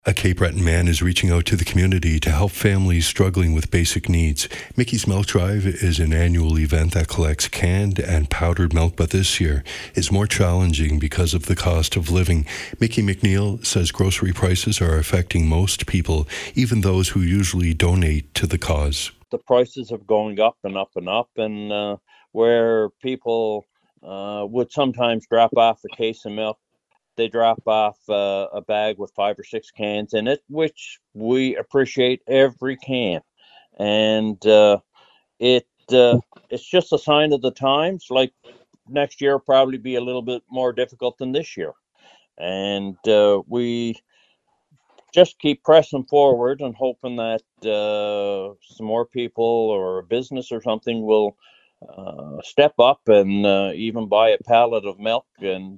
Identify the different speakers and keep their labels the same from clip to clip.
Speaker 1: A Cape Breton man is reaching out to the community to help families struggling with basic needs. Mickey's Milk Drive is an annual event that collects canned and powdered milk, but this year is more challenging because of the cost of living. Mickey McNeil says grocery prices are affecting most people, even those who usually donate to the cause.
Speaker 2: The prices are going up and up and up, and where people would sometimes drop off a case of milk, they drop off a bag with 5 or 6 cans in it, which we appreciate every can. And it's just a sign of the times. Like next year will probably be a little bit more difficult than this year. And we just keep pressing forward and hoping that some more people or a business or something will step up and even buy a pallet of milk. And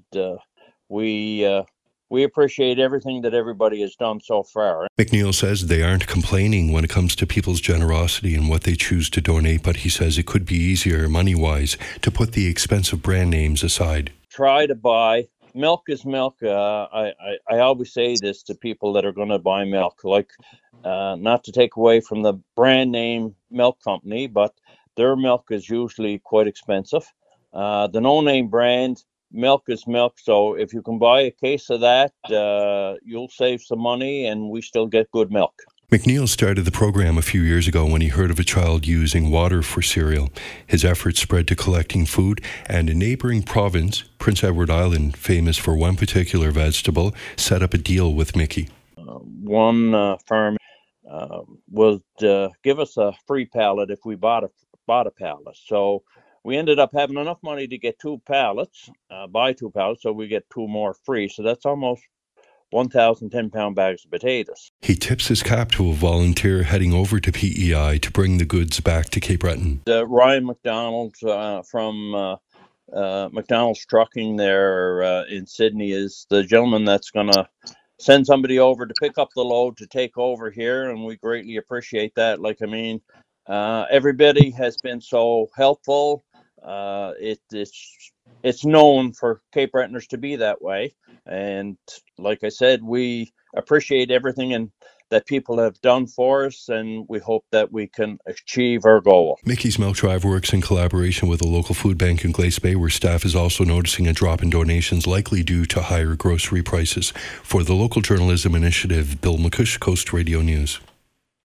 Speaker 2: we appreciate everything that everybody has done so far.
Speaker 1: McNeil says they aren't complaining when it comes to people's generosity and what they choose to donate, but he says it could be easier money-wise to put the expensive brand names aside.
Speaker 2: Try to buy. Milk is milk. I always say this to people that are going to buy milk, like not to take away from the brand name milk company, but their milk is usually quite expensive. The no-name brand, milk is milk, so if you can buy a case of that, you'll save some money and we still get good milk.
Speaker 1: McNeil started the program a few years ago when he heard of a child using water for cereal. His efforts spread to collecting food, and a neighboring province, Prince Edward Island, famous for one particular vegetable, set up a deal with Mickey.
Speaker 2: One farm would give us a free pallet if we bought a pallet. So we ended up having enough money to get 2 pallets, buy 2 pallets, so we get 2 more free. So that's almost 1,000 10-pound bags of potatoes. He
Speaker 1: tips his cap to a volunteer heading over to PEI to bring the goods back to Cape Breton.
Speaker 2: Ryan McDonald from McDonald's Trucking there in Sydney is the gentleman that's going to send somebody over to pick up the load to take over here, and we greatly appreciate that. Everybody has been so helpful. It's known for Cape Bretoners to be that way, and like I said, we appreciate everything and that people have done for us, and we hope that we can achieve our goal.
Speaker 1: Mickey's Milk Drive works in collaboration with a local food bank in Glace Bay, where staff is also noticing a drop in donations, likely due to higher grocery prices. For the Local Journalism Initiative, Bill McCush, Coast Radio News.